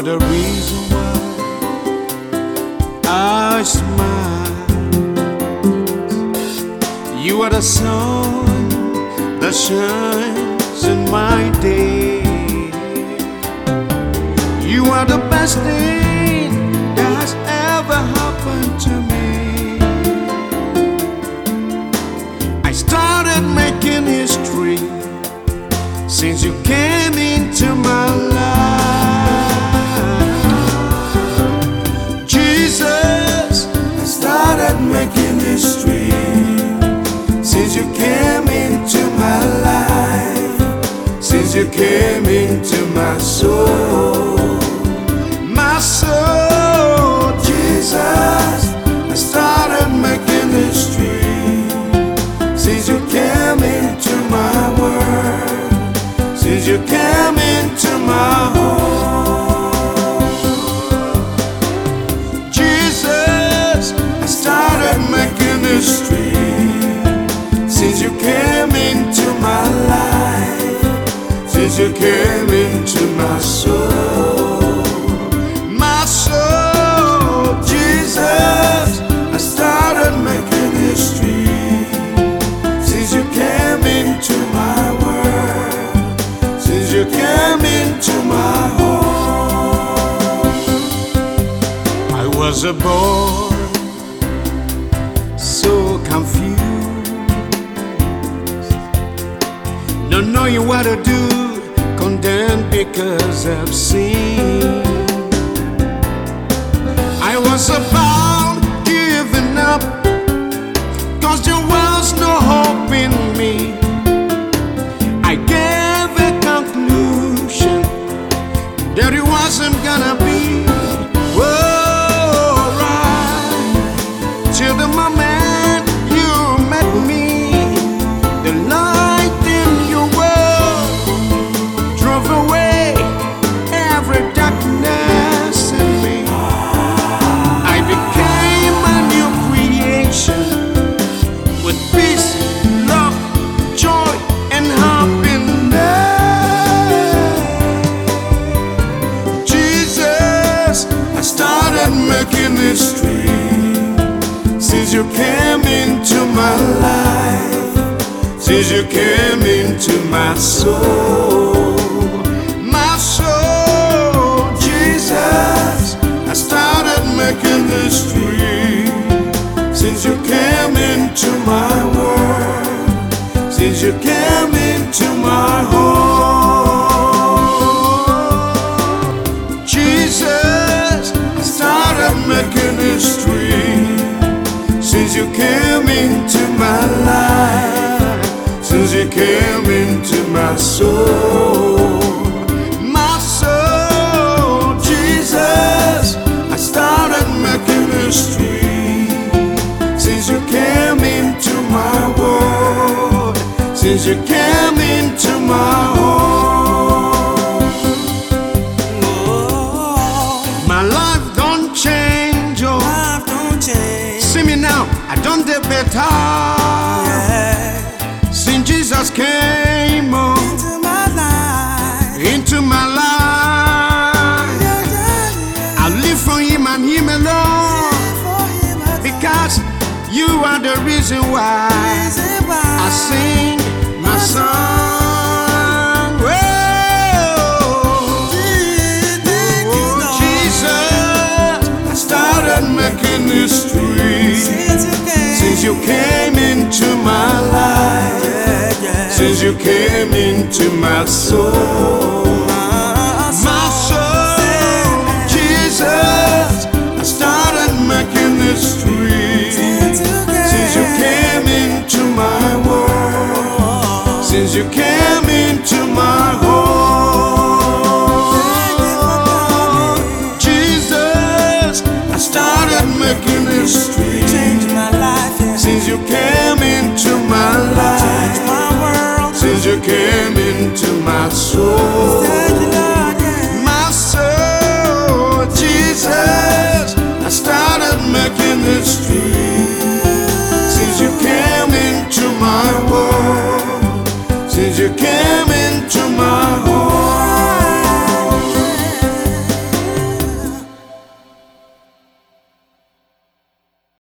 the reason why I smile. You are the sun that shines in my day. You are the best thing that has ever happened to me. I started making history since you came into my life. Jesus, I started making history since you came into my life. Since you came into my soul. My soul, Jesus, I started making history since you came into my world, since you came into my home. Jesus, I started making history since you came into my life, since you came into my soul. I started making history since you came into my world, since you came into my home. I was a boy, so confused, not knowing what to do, condemned because of sin. I was about giving up, 'cause there was no hope in me. I gave a conclusion that it wasn't gonna be alright, till the moment you met me. The light in your world drove away every darkness in me. With peace, love, joy, and happiness. Jesus, I started making history since you came into my life, since you came into my soul. My soul, Jesus, I started making history since you came into my world, since you came into my home. Jesus, I started making history since you came into my life, since you came into my soul. My soul, Jesus, I started making history since you came into my world, since you came into my home. My life don't change, oh. Life don't change. See me now, I don't do better. Yeah. Since Jesus came, oh, Into my life. into my life. Yeah, yeah, yeah. I live for Him and Him alone, For him I because you are the reason why I sing my song. Oh, Jesus, I started making history since you came into my life, since you came into my soul. My soul, Jesus, I started making history since you came into my world, since you came into my home. Jesus, I started making history since you came into my life, since you came into my soul. My soul, Jesus, I started making history since you came into my world, since you came into my home.